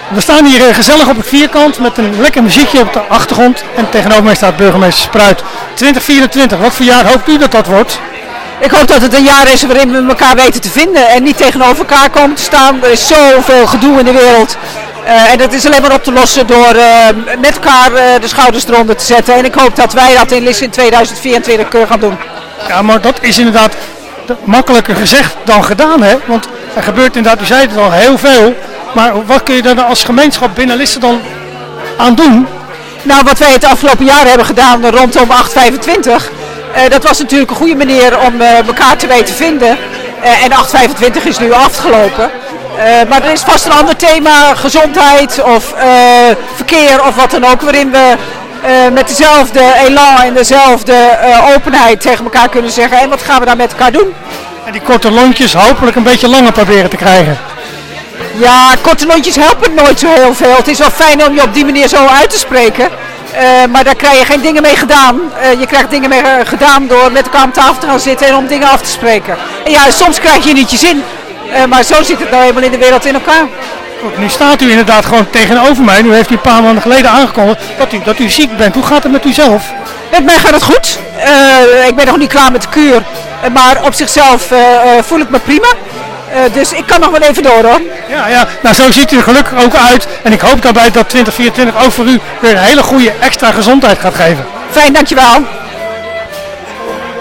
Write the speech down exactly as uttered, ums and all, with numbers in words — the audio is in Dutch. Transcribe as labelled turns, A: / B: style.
A: We staan hier uh, gezellig op het vierkant met een lekker muziekje op de achtergrond. En tegenover mij staat burgemeester Spruit. twintig vierentwintig, wat voor jaar hoopt u dat dat wordt?
B: Ik hoop dat het een jaar is waarin we elkaar weten te vinden en niet tegenover elkaar komen te staan. Er is zoveel gedoe in de wereld. Uh, en dat is alleen maar op te lossen door uh, met elkaar uh, de schouders eronder te zetten. En ik hoop dat wij dat in Lisse in tweeduizend vierentwintig kunnen gaan doen.
A: Ja, maar dat is inderdaad makkelijker gezegd dan gedaan, hè? Want er gebeurt inderdaad, u zei het al, heel veel. Maar wat kun je daar als gemeenschap binnen Lisse dan aan doen?
B: Nou, wat wij het afgelopen jaar hebben gedaan rondom acht vijfentwintig, uh, dat was natuurlijk een goede manier om uh, elkaar te weten vinden. Uh, en acht vijfentwintig is nu afgelopen. Uh, maar er is vast een ander thema, gezondheid of uh, verkeer of wat dan ook, waarin we uh, met dezelfde elan en dezelfde uh, openheid tegen elkaar kunnen zeggen. En wat gaan we dan met elkaar doen?
A: En die korte lontjes hopelijk een beetje langer proberen te krijgen.
B: Ja, korte lontjes helpen nooit zo heel veel. Het is wel fijn om je op die manier zo uit te spreken. Uh, maar daar krijg je geen dingen mee gedaan. Uh, je krijgt dingen mee uh, gedaan door met elkaar aan tafel te gaan zitten en om dingen af te spreken. En ja, soms krijg je niet je zin. Uh, maar zo zit het nou eenmaal in de wereld in elkaar.
A: Goed, nu staat u inderdaad gewoon tegenover mij. Nu heeft u een paar maanden geleden aangekondigd dat u, dat u ziek bent. Hoe gaat het met u zelf?
B: Met mij gaat het goed. Uh, ik ben nog niet klaar met de kuur. Uh, maar op zichzelf uh, uh, voel ik me prima. Uh, dus ik kan nog wel even door hoor.
A: Ja, ja, nou zo ziet u er gelukkig ook uit. En ik hoop daarbij dat twintig vierentwintig ook voor u weer een hele goede extra gezondheid gaat geven.
B: Fijn, dankjewel.